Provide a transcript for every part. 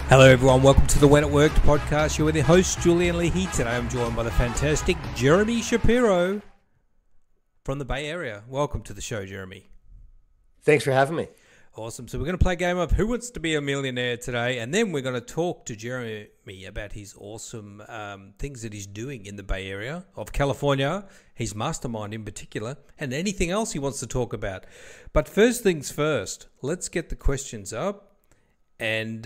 Hello everyone, welcome to the When It Worked podcast. You're with your host Julian Leahy. Today I'm joined by the fantastic Jeremy Shapiro from the Bay Area. Welcome to the show, Jeremy. Thanks for having me. Awesome. So we're going to play a game of Who Wants to Be a Millionaire today, and then we're going to talk to Jeremy about his awesome things that he's doing in the Bay Area of California, his mastermind in particular, and anything else he wants to talk about. But first things first, let's get the questions up and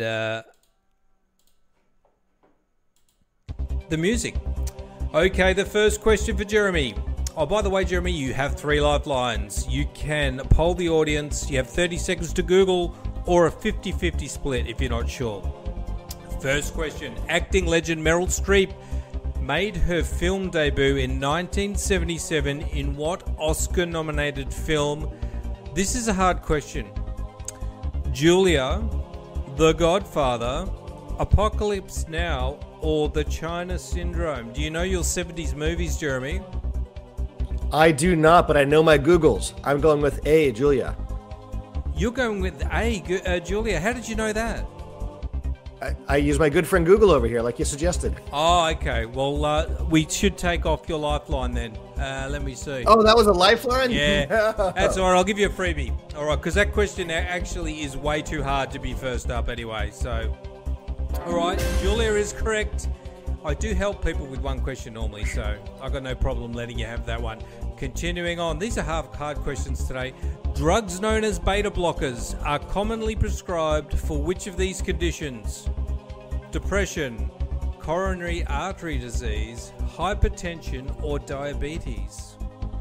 the music. Okay, the first question for Jeremy. Oh, by the way, Jeremy, you have 3 lifelines. You can poll the audience. You have 30 seconds to Google or a 50-50 split if you're not sure. First question. Acting legend Meryl Streep made her film debut in 1977 in what Oscar-nominated film? This is a hard question. Julia, The Godfather, Apocalypse Now, or The China Syndrome? Do you know your 70s movies, Jeremy? I do not, but I know my Googles. I'm going with A, Julia. You're going with A, Julia. How did you know that? I use my good friend Google over here, like you suggested. Oh, okay. Well, we should take off your lifeline then. Let me see. Oh, that was a lifeline? Yeah. That's all right. I'll give you a freebie. All right, because that question actually is way too hard to be first up anyway, so... All right, Julia is correct. I do help people with one question normally, so I've got no problem letting you have that one. Continuing on, these are hard questions today. Drugs known as beta blockers are commonly prescribed for which of these conditions? Depression, coronary artery disease, hypertension, or diabetes?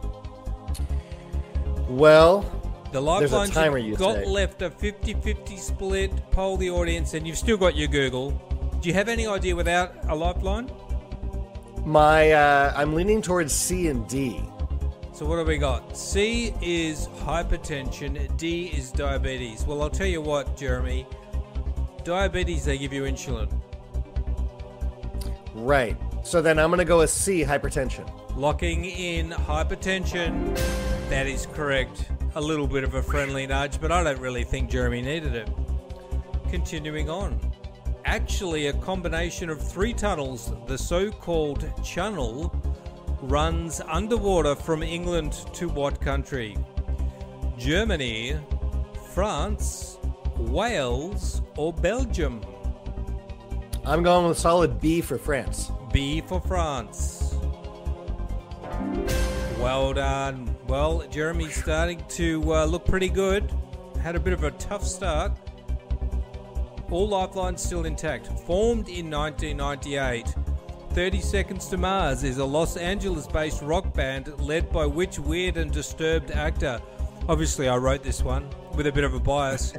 Well... The lifelines you've got say. left a 50-50 split. Poll the audience, and you've still got your Google. Do you have any idea without a lifeline? I'm leaning towards C and D. So what have we got? C is hypertension. D is diabetes. Well, I'll tell you what, Jeremy. Diabetes, they give you insulin. Right. So then I'm going to go with C, hypertension. Locking in hypertension. That is correct. A little bit of a friendly nudge, but I don't really think Jeremy needed it. Continuing on. Actually, a combination of 3 tunnels, the so-called channel, runs underwater from England to what country? Germany, France, Wales, or Belgium? I'm going with solid B for France. B for France. Well done. Well, Jeremy's starting to look pretty good. Had a bit of a tough start. All lifelines still intact. Formed in 1998, 30 Seconds to Mars is a Los Angeles-based rock band led by which weird and disturbed actor? Obviously, I wrote this one with a bit of a bias.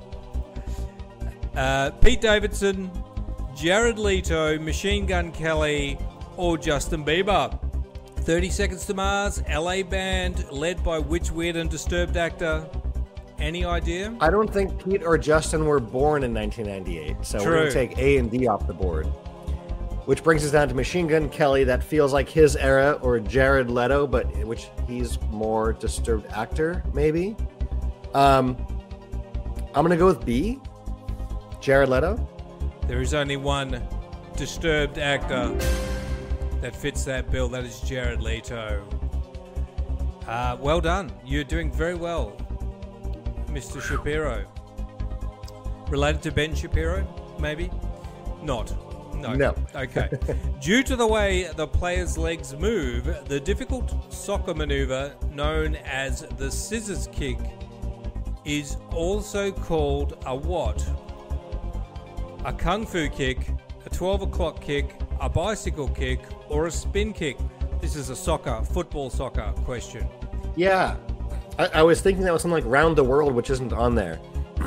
Pete Davidson, Jared Leto, Machine Gun Kelly, or Justin Bieber? 30 Seconds to Mars, LA band, led by which weird and disturbed actor? Any idea? I don't think Pete or Justin were born in 1998, so True. We're going to take A and D off the board. Which brings us down to Machine Gun Kelly. That feels like his era, or Jared Leto, but which he's more disturbed actor, maybe. I'm going to go with B, Jared Leto. There is only one disturbed actor that fits that bill. That is Jared Leto. Well done. You're doing very well, Mr. Shapiro. Related to Ben Shapiro, maybe? Not. No. Okay. Due to the way the player's legs move, the difficult soccer maneuver known as the scissors kick is also called a what? A kung fu kick, a 12 o'clock kick, a bicycle kick, or a spin kick? This is a football soccer question. Yeah. I was thinking that was something like Round the World, which isn't on there.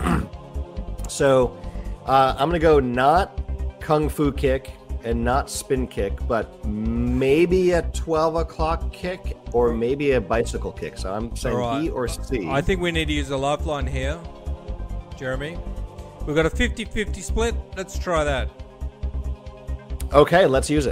So I'm going to go not kung fu kick and not spin kick, but maybe a 12 o'clock kick or maybe a bicycle kick. So I'm saying right. B or C. I think we need to use a lifeline here, Jeremy. We've got a 50-50 split. Let's try that. Okay, let's use it.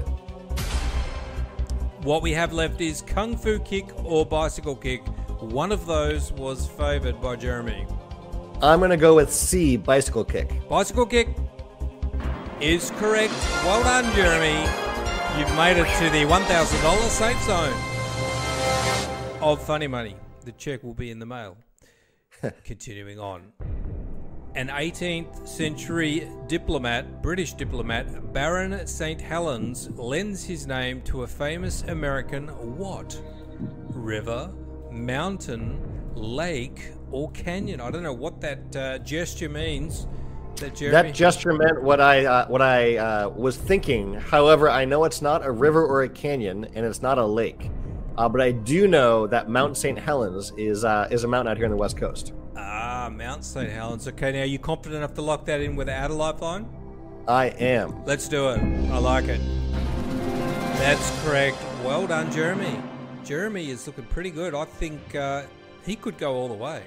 What we have left is kung fu kick or bicycle kick. One of those was favored by Jeremy. I'm going to go with C, bicycle kick. Bicycle kick. is correct. Well done, Jeremy. You've made it to the $1,000 safe zone of Funny Money. The check will be in the mail. Continuing on. An 18th century diplomat, British diplomat, Baron St. Helens, lends his name to a famous American what? River, mountain, lake, or canyon? I don't know what that gesture means. That gesture meant what I was thinking. However, I know it's not a river or a canyon, and it's not a lake. But I do know that Mount St. Helens is a mountain out here on the West Coast. Mount St. Helens. Okay, now are you confident enough to lock that in without a lifeline? I am. Let's do it. I like it. That's correct. Well done, Jeremy. Jeremy is looking pretty good. I think he could go all the way.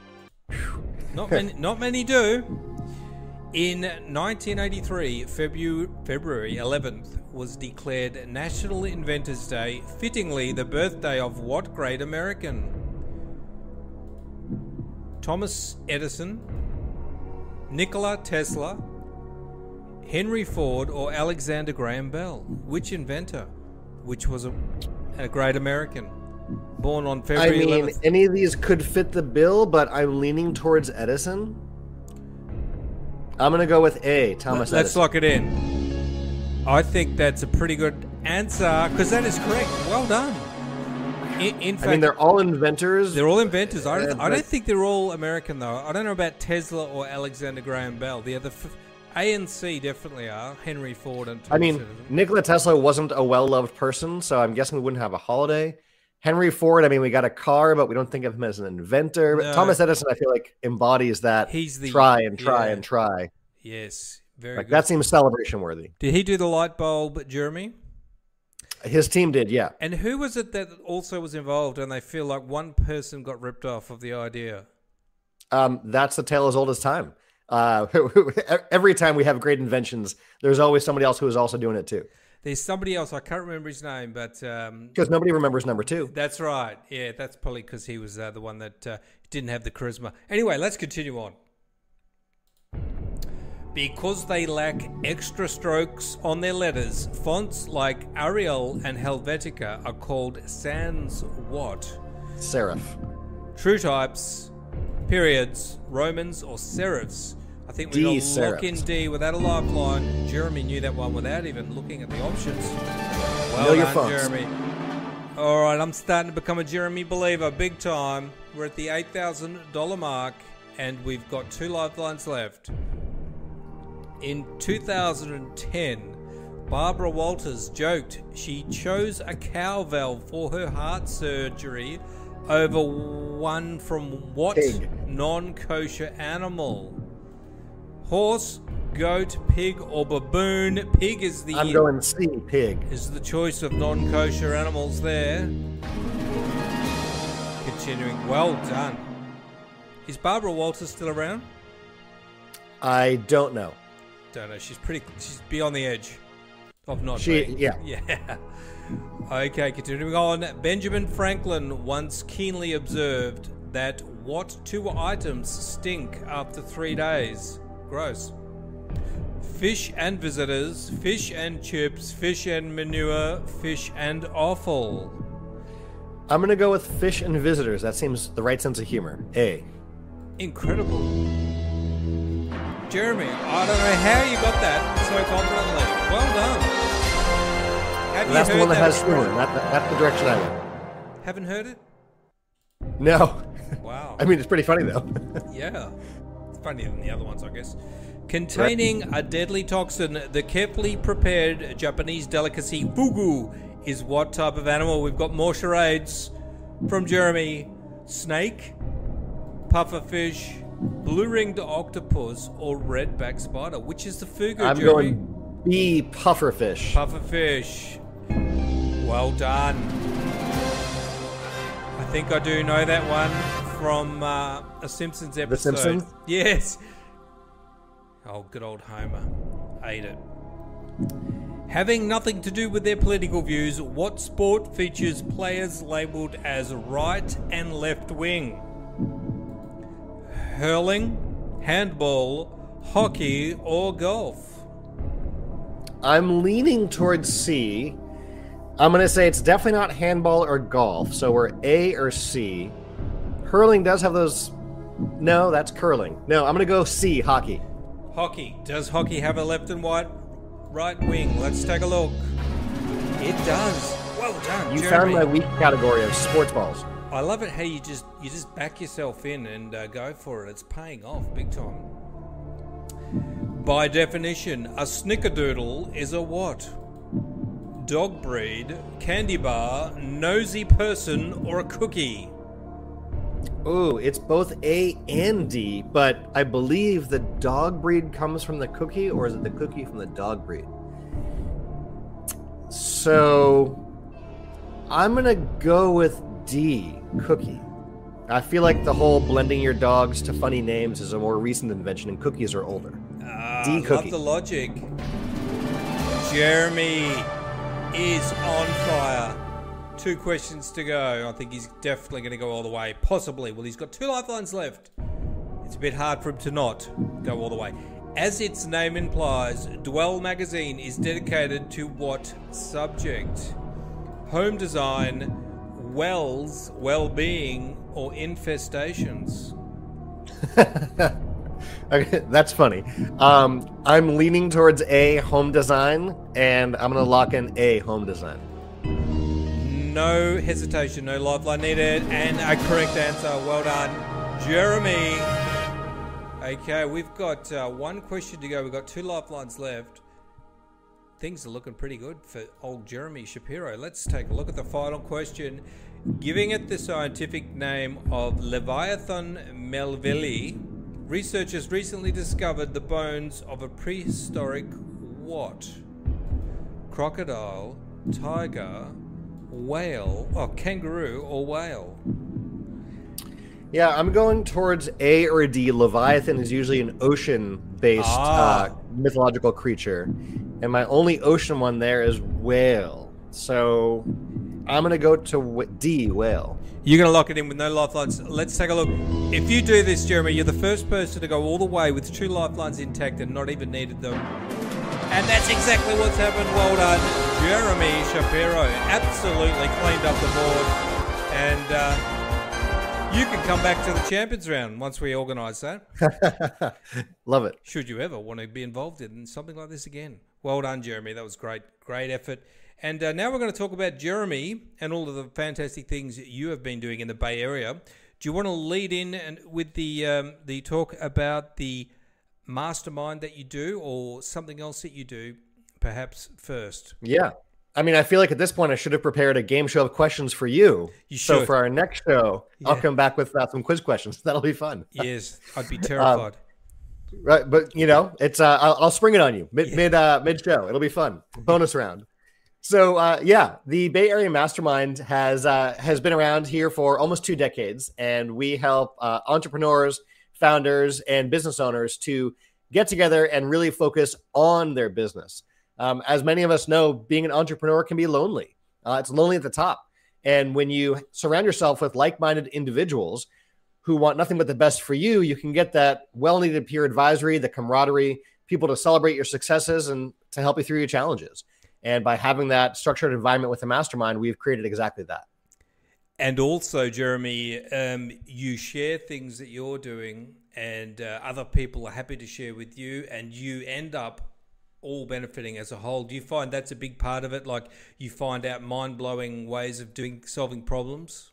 Not many do. In 1983, February 11th was declared National Inventors Day, fittingly the birthday of what great American? Thomas Edison, Nikola Tesla, Henry Ford, or Alexander Graham Bell? Which inventor? Which was a great American? Born on February 11th. Any of these could fit the bill, but I'm leaning towards Edison. I'm going to go with A, Thomas Edison. Let's lock it in. I think that's a pretty good answer, because that is correct. Well done. In fact, they're all inventors. They're all inventors. I don't think they're all American, though. I don't know about Tesla or Alexander Graham Bell. The other A and C definitely are. Henry Ford and Thomas Edison. Nikola Tesla wasn't a well-loved person, so I'm guessing we wouldn't have a holiday. Henry Ford, we got a car, but we don't think of him as an inventor. No. Thomas Edison, I feel like, embodies that. He's the try and try. Yes, very good. That seems celebration worthy. Did he do the light bulb, Jeremy? His team did, yeah. And who was it that also was involved and they feel like one person got ripped off of the idea? That's the tale as old as time. Every time we have great inventions, there's always somebody else who is also doing it too. There's somebody else, I can't remember his name, but... Because nobody remembers number 2. That's right. Yeah, that's probably because he was the one that didn't have the charisma. Anyway, let's continue on. Because they lack extra strokes on their letters, fonts like Arial and Helvetica are called sans what? Serif. True types, periods, Romans, or serifs. I think we're going to lock in D without a lifeline. Jeremy knew that one without even looking at the options. Well done, Jeremy. All right, I'm starting to become a Jeremy believer, big time. We're at the $8,000 mark, and we've got 2 lifelines left. In 2010, Barbara Walters joked she chose a cow valve for her heart surgery over one from what non-kosher animal? Horse, goat, pig, or baboon? Pig is the... I'm going C, pig. Is the choice of non-kosher animals there. Continuing. Well done. Is Barbara Walters still around? I don't know. Don't know. She's beyond the edge of not being. Yeah. Okay, continuing on. Benjamin Franklin once keenly observed that what 2 items stink after 3 days? Gross. Fish and visitors, fish and chips, fish and manure, fish and offal. I'm going to go with fish and visitors. That seems the right sense of humor. A. Incredible. Jeremy, I don't know how you got that so confidently. Well done. That's the one that has humor. That's the direction I went. Haven't heard it? No. Wow. It's pretty funny, though. Yeah. It's funnier than the other ones, I guess. Containing a deadly toxin, the carefully prepared Japanese delicacy fugu is what type of animal? We've got more charades from Jeremy. Snake, pufferfish, blue-ringed octopus, or redback spider. Which is the fugu, I'm Jeremy? Going B, pufferfish. Pufferfish. Well done. I think I do know that one from a Simpsons episode. The Simpsons? Yes. Oh, good old Homer. Ate it. Having nothing to do with their political views, what sport features players labelled as right and left wing? Hurling, handball, hockey, or golf? I'm leaning towards C. I'm going to say it's definitely not handball or golf, so we're A or C. Hurling does have those... No, that's curling. No, I'm going to go C, hockey. Hockey. Does hockey have a left and right wing? Let's take a look. It does. Well done, You Jeremy. found my weak category of sports balls. I love it how you just back yourself in and go for it. It's paying off big time. By definition, a snickerdoodle is a what? Dog breed, candy bar, nosy person, or a cookie? Ooh, it's both A and D, but I believe the dog breed comes from the cookie, or is it the cookie from the dog breed? So, I'm going to go with D, cookie. I feel like the whole blending your dogs to funny names is a more recent invention, and cookies are older. D, cookie. Love the logic. Jeremy is on fire. 2 questions to go. I think he's definitely going to go all the way. Possibly. Well, he's got 2 lifelines left. It's a bit hard for him to not go all the way. As its name implies, Dwell magazine is dedicated to what subject? Home design, wells, well-being, or infestations? Okay, that's funny. I'm leaning towards A, home design, and I'm going to lock in A, home design. No hesitation, no lifeline needed, and a correct answer. Well done, Jeremy. Okay, we've got 1 question to go. We've got 2 lifelines left. Things are looking pretty good for old Jeremy Shapiro. Let's take a look at the final question. Giving it the scientific name of Leviathan melvillei, researchers recently discovered the bones of a prehistoric what? Crocodile, tiger, whale, kangaroo or whale? Yeah, I'm going towards A or D. Leviathan is usually an ocean-based mythological creature, and my only ocean one there is whale. So I'm going to go to D, whale. You're going to lock it in with no lifelines. Let's take a look. If you do this, Jeremy, you're the first person to go all the way with 2 lifelines intact and not even needed them. And that's exactly what's happened. Well done, Jeremy Shapiro. Absolutely cleaned up the board. And you can come back to the Champions Round once we organise that. Love it. Should you ever want to be involved in something like this again. Well done, Jeremy. That was great. Great effort. And now we're going to talk about Jeremy and all of the fantastic things that you have been doing in the Bay Area. Do you want to lead in and with the talk about the mastermind that you do, or something else that you do, perhaps first? Yeah. I mean, I feel like at this point I should have prepared a game show of questions for you. You should. So for our next show, I'll come back with some quiz questions. That'll be fun. Yes, I'd be terrified. Right, but it's I'll spring it on you mid show. It'll be fun. Bonus round. So the Bay Area Mastermind has been around here for almost 2 decades, and we help entrepreneurs, founders, and business owners to get together and really focus on their business. As many of us know, being an entrepreneur can be lonely. It's lonely at the top. And when you surround yourself with like-minded individuals who want nothing but the best for you, you can get that well-needed peer advisory, the camaraderie, people to celebrate your successes and to help you through your challenges. And by having that structured environment with the mastermind, we've created exactly that. And also, Jeremy, you share things that you're doing, and other people are happy to share with you, and you end up all benefiting as a whole. Do you find that's a big part of it? Like, you find out mind-blowing ways of solving problems?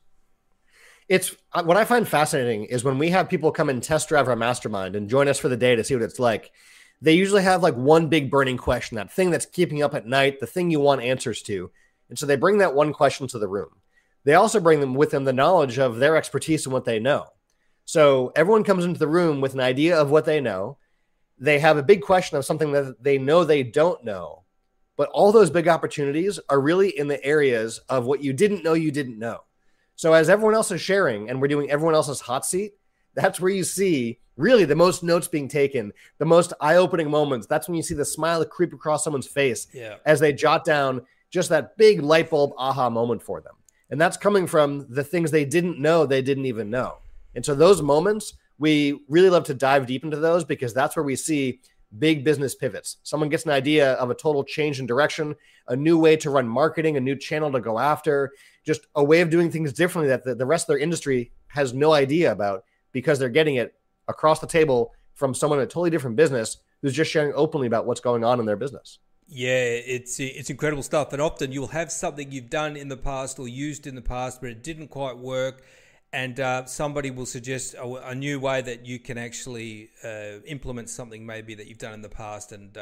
It's what I find fascinating is when we have people come and test drive our mastermind and join us for the day to see what it's like. They usually have like one big burning question, that thing that's keeping you up at night, the thing you want answers to. And so they bring that one question to the room. They also bring them with them the knowledge of their expertise and what they know. So everyone comes into the room with an idea of what they know. They have a big question of something that they know they don't know. But all those big opportunities are really in the areas of what you didn't know you didn't know. So as everyone else is sharing and we're doing everyone else's hot seat, that's where you see really the most notes being taken, the most eye-opening moments. That's when you see the smile creep across someone's face as they jot down just that big light bulb aha moment for them. And that's coming from the things they didn't know they didn't even know. And so those moments, we really love to dive deep into those because that's where we see big business pivots. Someone gets an idea of a total change in direction, a new way to run marketing, a new channel to go after, just a way of doing things differently that the rest of their industry has no idea about, because they're getting it across the table from someone in a totally different business who's just sharing openly about what's going on in their business. Yeah, it's incredible stuff. And often you'll have something you've done in the past or used in the past, but it didn't quite work. And somebody will suggest a new way that you can actually implement something maybe that you've done in the past and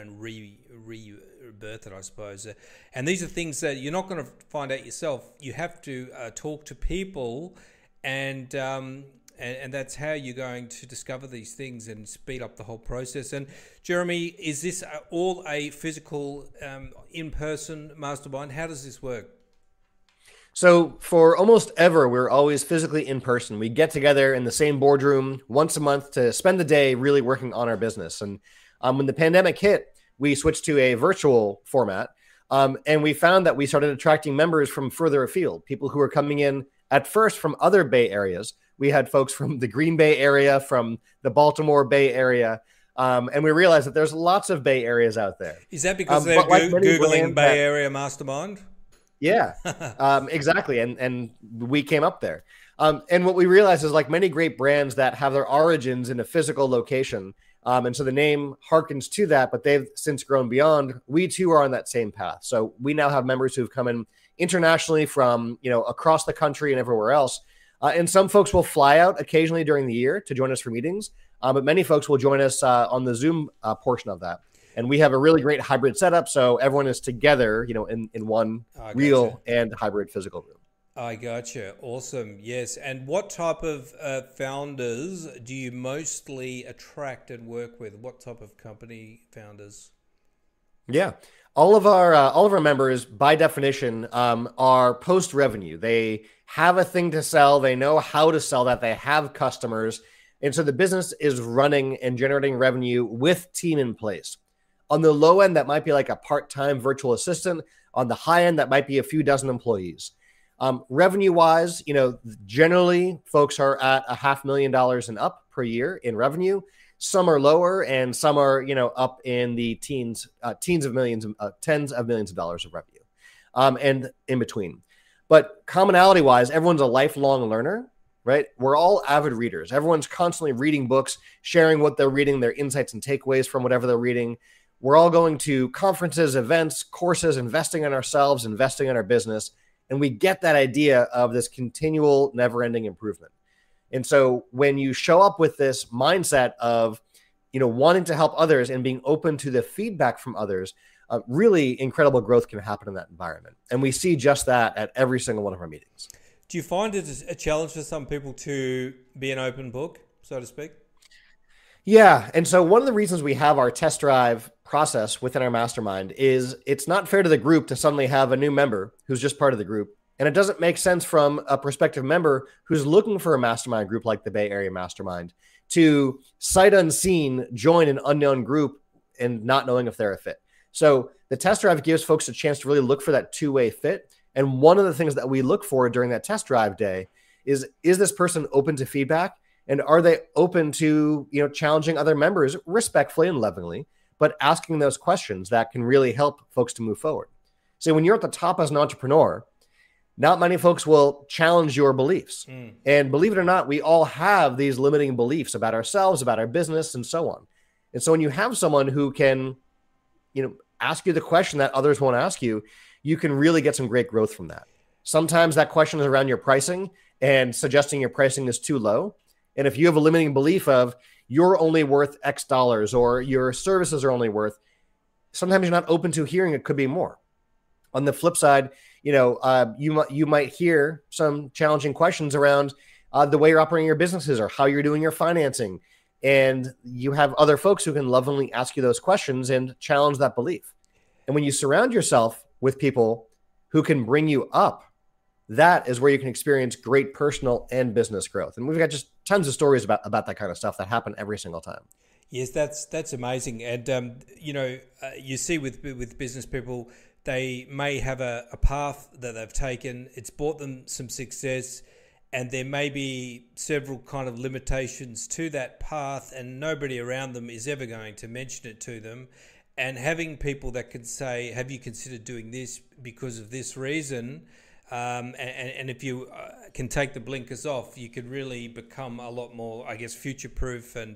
rebirth it, I suppose. And these are things that you're not going to find out yourself. You have to talk to people, and that's how you're going to discover these things and speed up the whole process. And Jeremy, is this all a physical, in-person mastermind? How does this work? So for almost ever, we're always physically in person. We get together in the same boardroom once a month to spend the day really working on our business. And when the pandemic hit, we switched to a virtual format. And we found that we started attracting members from further afield, people who were coming in at first from other Bay areas. We had folks from the Green Bay area, from the Baltimore Bay area. And we realized that there's lots of Bay areas out there. Is that because they're Googling Bay Area Mastermind? Yeah, exactly. And we came up there. And what we realized is, like many great brands that have their origins in a physical location, and so the name harkens to that, but they've since grown beyond, we too are on that same path. So we now have members who've come in internationally from, across the country and everywhere else. And some folks will fly out occasionally during the year to join us for meetings, but many folks will join us on the Zoom portion of that. And we have a really great hybrid setup, so everyone is together, in one real and hybrid physical room. I gotcha. Awesome. Yes. And what type of founders do you mostly attract and work with? What type of company founders? Yeah. All of our members, by definition, are post-revenue. They have a thing to sell. They know how to sell that. They have customers. And so the business is running and generating revenue with team in place. On the low end, that might be like a part-time virtual assistant. On the high end, that might be a few dozen employees. Revenue-wise, generally folks are at $500,000 and up per year in revenue. Some are lower, and some are, up in the tens of millions of dollars of revenue, and in between. But commonality-wise, everyone's a lifelong learner, right? We're all avid readers. Everyone's constantly reading books, sharing what they're reading, their insights and takeaways from whatever they're reading. We're all going to conferences, events, courses, investing in ourselves, investing in our business. And we get that idea of this continual, never-ending improvement. And so when you show up with this mindset of, wanting to help others and being open to the feedback from others, really incredible growth can happen in that environment. And we see just that at every single one of our meetings. Do you find it a challenge for some people to be an open book, so to speak? Yeah. And so one of the reasons we have our test drive process within our mastermind is it's not fair to the group to suddenly have a new member who's just part of the group. And it doesn't make sense from a prospective member who's looking for a mastermind group like the Bay Area Mastermind to sight unseen join an unknown group and not knowing if they're a fit. So the test drive gives folks a chance to really look for that two-way fit. And one of the things that we look for during that test drive day is this person open to feedback? And are they open to, challenging other members respectfully and lovingly, but asking those questions that can really help folks to move forward? So when you're at the top as an entrepreneur, not many folks will challenge your beliefs. And believe it or not, we all have these limiting beliefs about ourselves, about our business, and so on. And so when you have someone who can, ask you the question that others won't ask you, you can really get some great growth from that. Sometimes that question is around your pricing and suggesting your pricing is too low. And if you have a limiting belief of you're only worth X dollars or your services are only worth, sometimes you're not open to hearing it could be more. On the flip side, you might hear some challenging questions around the way you're operating your businesses or how you're doing your financing. And you have other folks who can lovingly ask you those questions and challenge that belief. And when you surround yourself with people who can bring you up, that is where you can experience great personal and business growth. And we've got just tons of stories about that kind of stuff that happen every single time. Yes, that's amazing. And, you see with business people, they may have a path that they've taken. It's brought them some success. and there may be several kind of limitations to that path, and nobody around them is ever going to mention it to them. And having people that can say, have you considered doing this because of this reason? And if you can take the blinkers off, you could really become a lot more, I guess, future-proof and,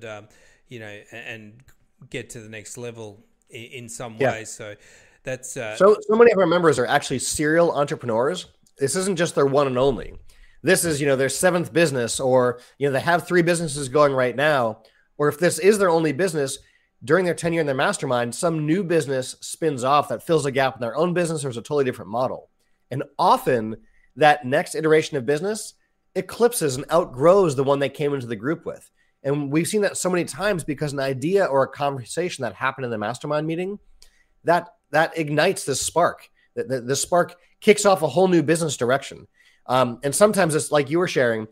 and get to the next level in some ways. So that's... So many of our members are actually serial entrepreneurs. This isn't just their one and only. This is, their seventh business, or, they have 3 businesses going right now. Or if this is their only business, during their tenure in their mastermind, some new business spins off that fills a gap in their own business, or is a totally different model. And often that next iteration of business eclipses and outgrows the one they came into the group with. And we've seen that so many times because an idea or a conversation that happened in the mastermind meeting, that ignites this spark. The spark kicks off a whole new business direction. And sometimes it's like you were sharing,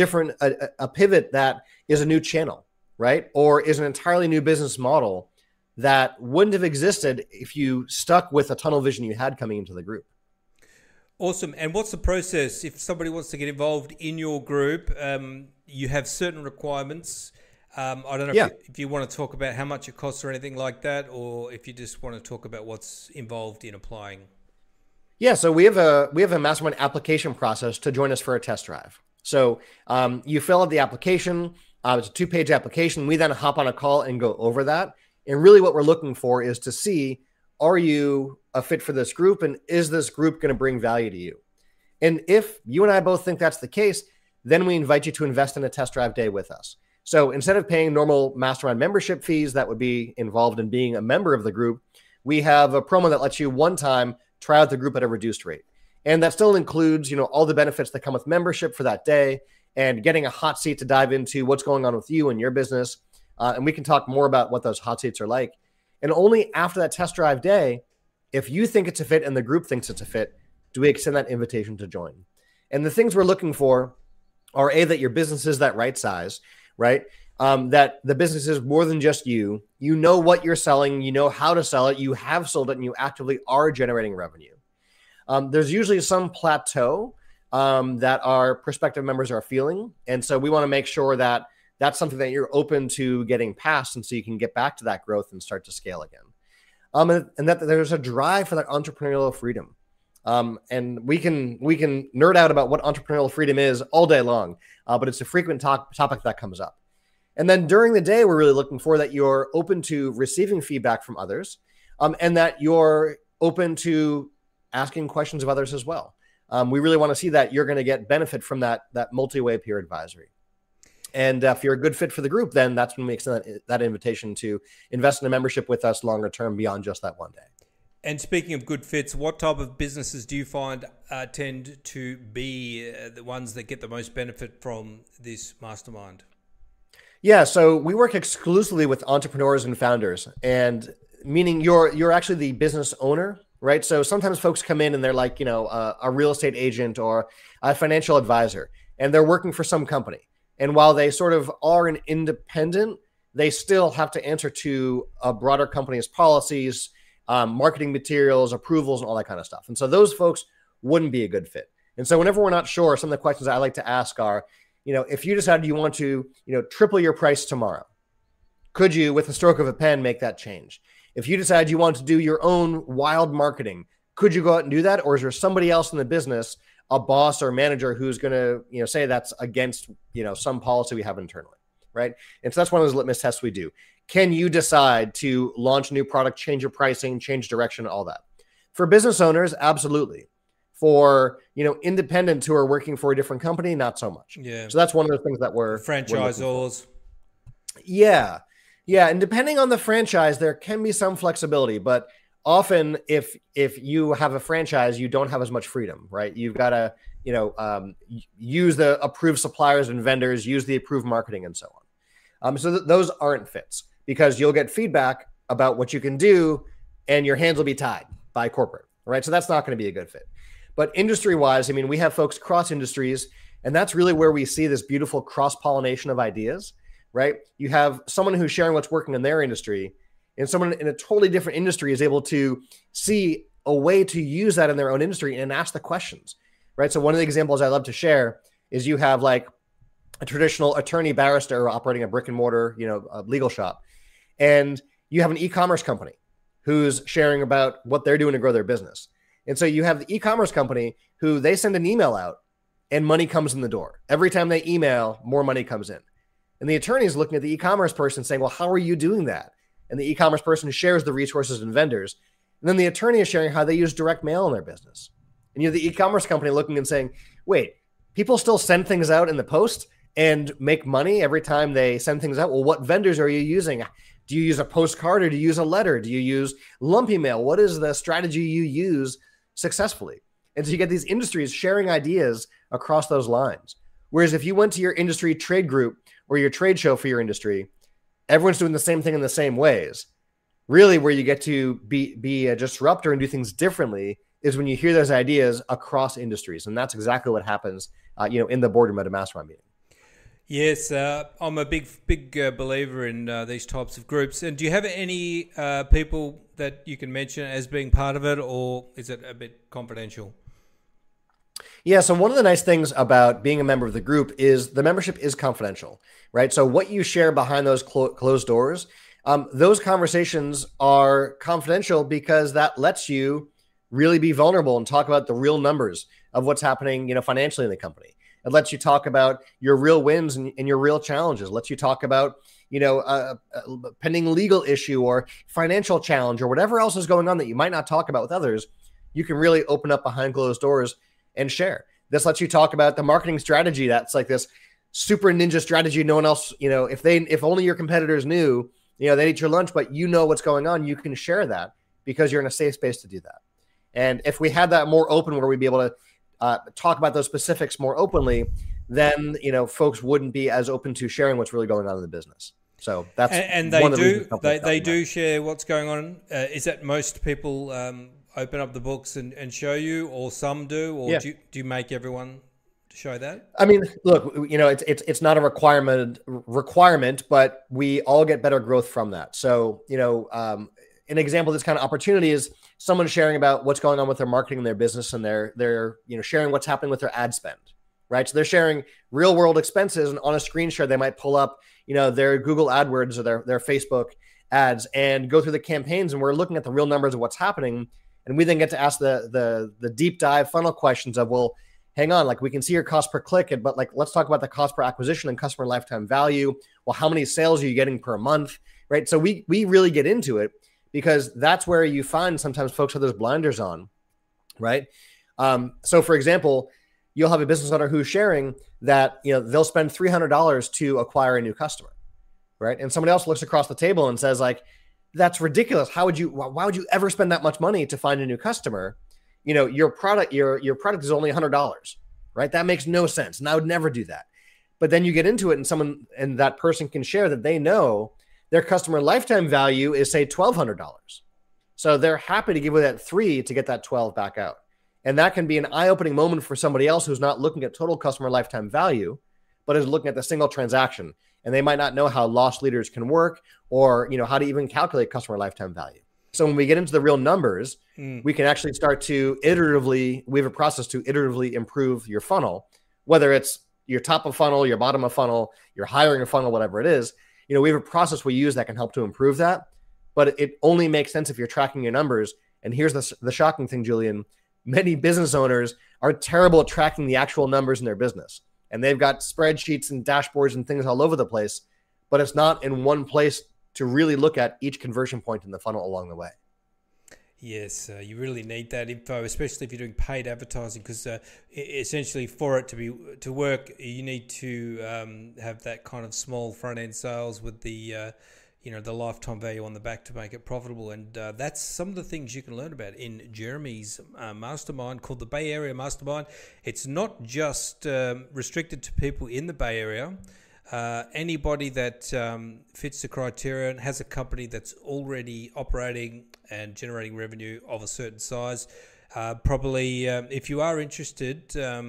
a pivot that is a new channel, right? Or is an entirely new business model that wouldn't have existed if you stuck with a tunnel vision you had coming into the group. Awesome. And what's the process if somebody wants to get involved in your group? You have certain requirements. I don't know if you want to talk about how much it costs or anything like that, or if you just want to talk about what's involved in applying. Yeah, so we have a mastermind application process to join us for a test drive. So you fill out the application. It's a 2-page application. We then hop on a call and go over that. And really what we're looking for is to see, are you a fit for this group? And is this group going to bring value to you? And if you and I both think that's the case, then we invite you to invest in a test drive day with us. So instead of paying normal mastermind membership fees that would be involved in being a member of the group, we have a promo that lets you one time try out the group at a reduced rate. And that still includes, all the benefits that come with membership for that day, and getting a hot seat to dive into what's going on with you and your business. And we can talk more about what those hot seats are like. And only after that test drive day, if you think it's a fit and the group thinks it's a fit, do we extend that invitation to join. And the things we're looking for are that your business is that right size, right? That the business is more than just you. You know what you're selling. You know how to sell it. You have sold it, and you actively are generating revenue. There's usually some plateau that our prospective members are feeling. And so we want to make sure that that's something that you're open to getting past, and so you can get back to that growth and start to scale again. And that there's a drive for that entrepreneurial freedom. And we can nerd out about what entrepreneurial freedom is all day long, but it's a frequent topic that comes up. And then during the day, we're really looking for that you're open to receiving feedback from others, and that you're open to asking questions of others as well. We really want to see that you're going to get benefit from that multi-way peer advisory. And if you're a good fit for the group, then that's when we extend that invitation to invest in a membership with us longer term beyond just that one day. And speaking of good fits, what type of businesses do you find tend to be the ones that get the most benefit from this mastermind? Yeah, so we work exclusively with entrepreneurs and founders, and meaning you're actually the business owner, right? So sometimes folks come in and they're like, a real estate agent or a financial advisor, and they're working for some company. And while they sort of are an independent, they still have to answer to a broader company's policies, marketing materials, approvals, and all that kind of stuff. And so those folks wouldn't be a good fit. And so whenever we're not sure, some of the questions I like to ask are, if you decided you want to, triple your price tomorrow, could you, with a stroke of a pen, make that change? If you decide you want to do your own wild marketing, could you go out and do that? Or is there somebody else in the business, a boss or manager, who's going to, say that's against, some policy we have internally, right? And so that's one of those litmus tests we do. Can you decide to launch a new product, change your pricing, change direction, all that? For business owners, absolutely. For, independents who are working for a different company, not so much. Yeah. So that's one of the things that we're franchisors. Yeah. And depending on the franchise, there can be some flexibility, but often if you have a franchise, you don't have as much freedom, right? You've got to, use the approved suppliers and vendors, use the approved marketing and so on. So those aren't fits, because you'll get feedback about what you can do and your hands will be tied by corporate, right? So that's not going to be a good fit. But industry-wise, we have folks cross industries, and that's really where we see this beautiful cross-pollination of ideas, right? You have someone who's sharing what's working in their industry, and someone in a totally different industry is able to see a way to use that in their own industry and ask the questions, right? So one of the examples I love to share, is you have like a traditional attorney barrister operating a brick and mortar, a legal shop, and you have an e-commerce company who's sharing about what they're doing to grow their business. And so you have the e-commerce company who they send an email out and money comes in the door. Every time they email, more money comes in. And the attorney is looking at the e-commerce person saying, well, how are you doing that? And the e-commerce person shares the resources and vendors. And then the attorney is sharing how they use direct mail in their business. And you have the e-commerce company looking and saying, wait, people still send things out in the post and make money every time they send things out? Well, what vendors are you using? Do you use a postcard or do you use a letter? Do you use lumpy mail? What is the strategy you use successfully? And so you get these industries sharing ideas across those lines. Whereas if you went to your industry trade group or your trade show for your industry, everyone's doing the same thing in the same ways. Really, where you get to be a disruptor and do things differently is when you hear those ideas across industries. And that's exactly what happens, in the boardroom at a mastermind meeting. Yes, I'm a big believer in these types of groups. And do you have any people that you can mention as being part of it, or is it a bit confidential? Yeah, so one of the nice things about being a member of the group is the membership is confidential, right? So what you share behind those closed doors, those conversations are confidential because that lets you really be vulnerable and talk about the real numbers of what's happening, financially in the company. It lets you talk about your real wins and your real challenges. It lets you talk about, a pending legal issue or financial challenge or whatever else is going on that you might not talk about with others. You can really open up behind closed doors and share. This lets you talk about the marketing strategy. That's like this super ninja strategy. No one else, if only your competitors knew, they'd eat your lunch, but what's going on. You can share that because you're in a safe space to do that. And if we had that more open where we'd be able to talk about those specifics more openly, then folks wouldn't be as open to sharing what's really going on in the business. So that's and they do share what's going on. Is that most people open up the books and show you, or some do, or do you make everyone show that? I mean, look, it's not a requirement, but we all get better growth from that. So an example of this kind of opportunity is someone sharing about what's going on with their marketing and their business, and they're sharing what's happening with their ad spend, right? So they're sharing real world expenses, and on a screen share, they might pull up, their Google AdWords or their Facebook ads and go through the campaigns. And we're looking at the real numbers of what's happening. And we then get to ask the deep dive funnel questions of, well, hang on, like we can see your cost per click, but like, let's talk about the cost per acquisition and customer lifetime value. Well, how many sales are you getting per month, right? So we really get into it, because that's where you find sometimes folks have those blinders on, right? So for example, you'll have a business owner who's sharing that, they'll spend $300 to acquire a new customer, right? And somebody else looks across the table and says like, that's ridiculous. Why would you ever spend that much money to find a new customer? Your product is only $100, right? That makes no sense. And I would never do that. But then you get into it and that person can share that they know their customer lifetime value is, say, $1,200. So they're happy to give away that $3 to get that $12 back out. And that can be an eye-opening moment for somebody else who's not looking at total customer lifetime value, but is looking at the single transaction. And they might not know how loss leaders can work, or how to even calculate customer lifetime value. So when we get into the real numbers, we can actually start to we have a process to iteratively improve your funnel, whether it's your top of funnel, your bottom of funnel, your hiring a funnel, whatever it is. We have a process we use that can help to improve that, but it only makes sense if you're tracking your numbers. And here's the shocking thing, Julian. Many business owners are terrible at tracking the actual numbers in their business. And they've got spreadsheets and dashboards and things all over the place, but it's not in one place to really look at each conversion point in the funnel along the way. Yes, you really need that info, especially if you're doing paid advertising, because essentially for it to work, you need to have that kind of small front end sales with the the lifetime value on the back to make it profitable. And that's some of the things you can learn about in Jeremy's mastermind called the Bay Area Mastermind. It's not just restricted to people in the Bay Area. Anybody that fits the criteria and has a company that's already operating and generating revenue of a certain size, probably if you are interested,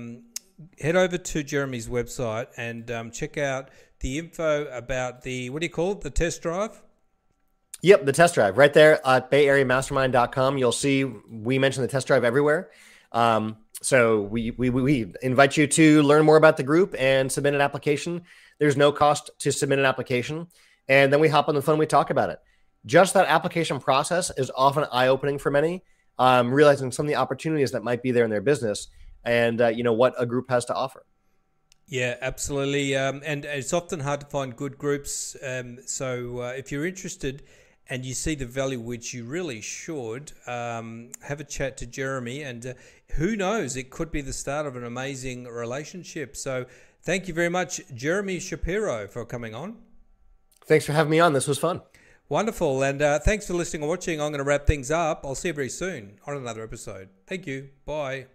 head over to Jeremy's website and check out the info about the, what do you call it, the test drive? Yep, the test drive right there at bayareamastermind.com. You'll see we mention the test drive everywhere. So we invite you to learn more about the group and submit an application. There's no cost to submit an application. And then we hop on the phone, we talk about it. Just that application process is often eye-opening for many, realizing some of the opportunities that might be there in their business and, what a group has to offer. Yeah, absolutely. And it's often hard to find good groups. So if you're interested and you see the value, which you really should, have a chat to Jeremy. And who knows, it could be the start of an amazing relationship. So thank you very much, Jeremy Shapiro, for coming on. Thanks for having me on. This was fun. Wonderful. And thanks for listening and watching. I'm going to wrap things up. I'll see you very soon on another episode. Thank you. Bye.